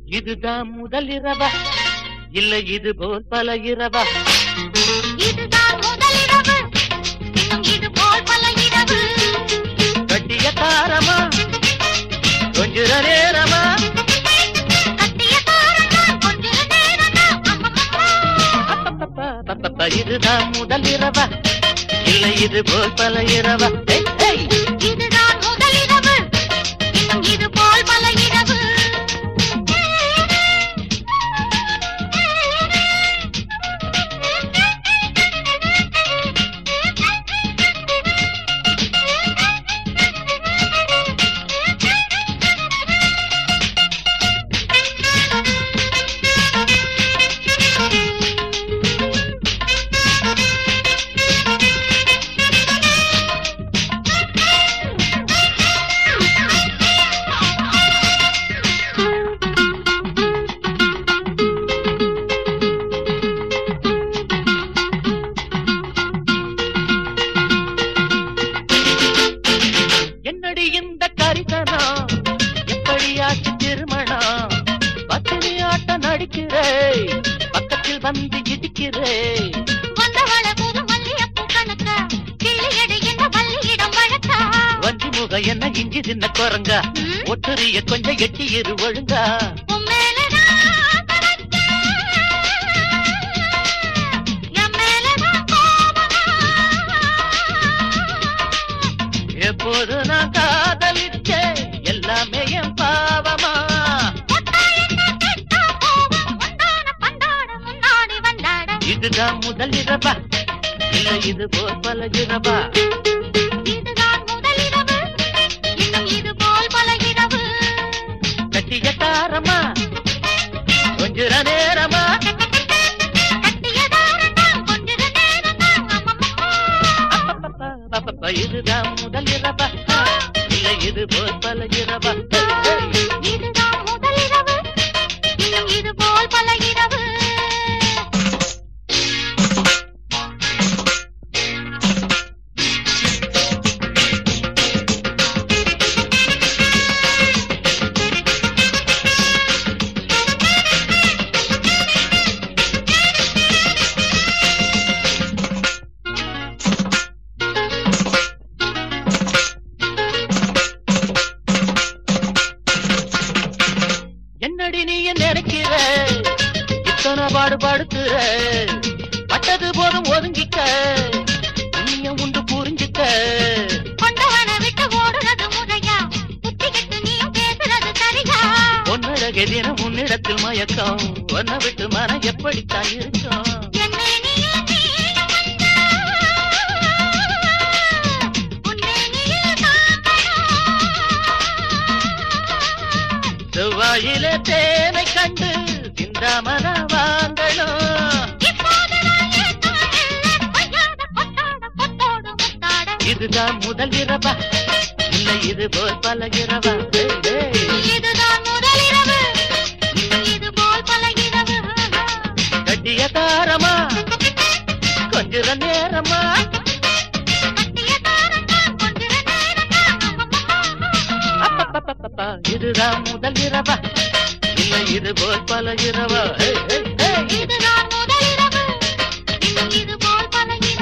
இதுதான் முதல் இரவா இல்ல இது போல் பல இரவா? இதுதான் முதல் இரவு, இன்னும் இது போல் பல இரவு. கட்டிய தாரமா கொஞ்ச நேரமா? கட்டிய தாரமா கொஞ்ச நேரமா? இதுதான் முதல் இரவா இல்ல இது போல் பல இரவா? இதுதான் முதல் இரவு, இன்னும் இது போல் பல இரவு. என்னடி இந்த கரிசனா எப்படியாச்சு திருமணா? பத்தினி ஆட்ட நடிக்கிறே பக்கத்தில் வந்து இடிக்கிறே. வந்தவள புது மல்லியப்பூ கணக்கா, கிள்ளியடி என்ன வள்ளியிடம் வழக்கா. வஞ்சி முக என்ன இஞ்சி தின்ன குரங்க, ஒட்டுரிய கொஞ்சம் எட்டி இரு ஒழுங்கா. உம்மேலதான் கணக்கா, என் மேலதான் கோபமா. எப்போது நான் காதலிச்ச எல்லாமே என் பாவமா? இதுதான் முதல் இரவா இல்ல இது போல் பல இரவா? இதுதான் முதல் இரவு, இன்னும் இது போல் பல இரவு. கட்டிய தாரமா கொஞ்ச நேரமா? கட்டிய தாரமா கொஞ்ச நேரமா? இதுதான் முதல் இரவா இல்ல இது போல் பல இரவா? இதுதான் முதல் இரவு, இன்னும் இது போல் பல இரவு. என்னடி நீ நினைக்கிற இத்தனை பாடுபடுத்துற? பட்டது போதும் ஒதுங்கிக்க, நீய உண்டு புரிஞ்சுக்க. கொண்டவனை விட்டு ஓடுறது முறையா, புத்திக்கிட்டு நீயும் பேசுறது சரியா? பொன்னழகே தினம் உன்னிடத்தில் மயக்கம், ஒன்ன விட்டு மனம் எப்படித்தான் இருக்கும்? என்னை நீயே நீயும் வந்தா, உன்னை நீயே காக்கணும். செவ்வாயிலே தேனை கண்டு சிந்தாமன வாங்கணும். இப்போது நான் ஏற்காமல் பொய்யாத கொட்டாட கொட்டோடு முத்தாட. இதுதான் முதல் இரவா இல்ல இது போல் பல இரவா? இதுதான் முதல் இரவு, இன்னும் இது போல் பல இரவு. கட்டிய தாரமா கொஞ்ச நேரமா? கட்டிய தாரமா கொஞ்ச நேரமா? இதுதான் முதல் இரவா இல்ல இது போல் பல இரவா? இதுதான் முதல் இரவு, இன்னும் இது போல் பல இரவு.